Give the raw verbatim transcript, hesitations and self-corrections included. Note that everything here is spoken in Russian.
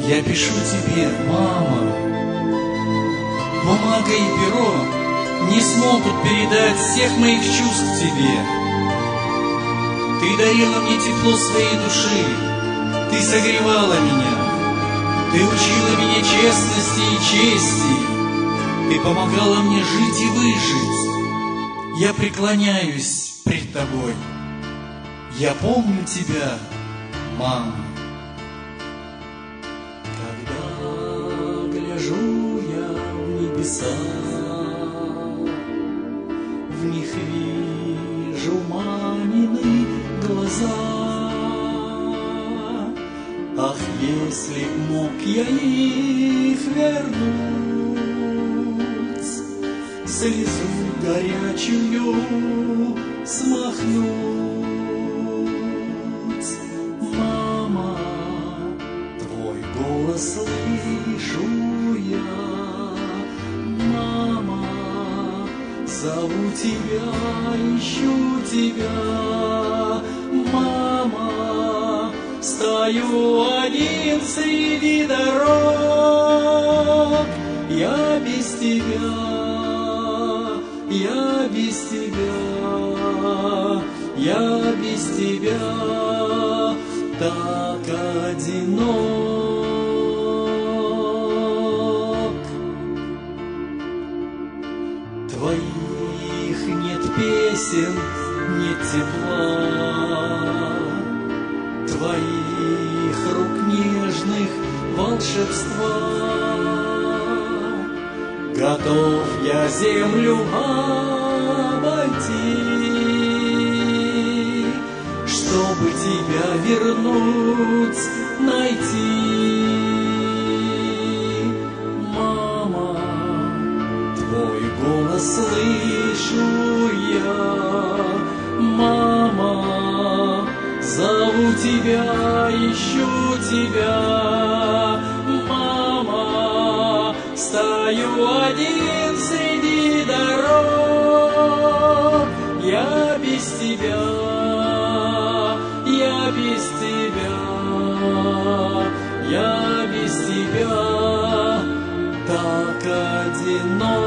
Я пишу тебе, мама. Бумага и перо не смогут передать всех моих чувств тебе. Ты дарила мне тепло своей души, ты согревала меня, ты учила меня честности и чести, ты помогала мне жить и выжить. Я преклоняюсь пред тобой, я помню тебя, мама. Когда гляжу я в небеса, в них вижу мамины глаза. Ах, если б мог я их вернуть, слезу горячую смахнуть. Мама, твой голос слышу я. Мама, зову тебя, ищу тебя. Мама, стою один среди дорог. Я без тебя, я без тебя, я без тебя так одинок. Твоих нет песен, нет тепла, твоих рук нежных волшебства. Готов я землю обойти, чтобы тебя вернуть, найти. Мама, твой голос слышу я. Мама, зову тебя, ищу тебя. Мама, стою один среди дорог. Я без тебя, я без тебя, я без тебя так одинок.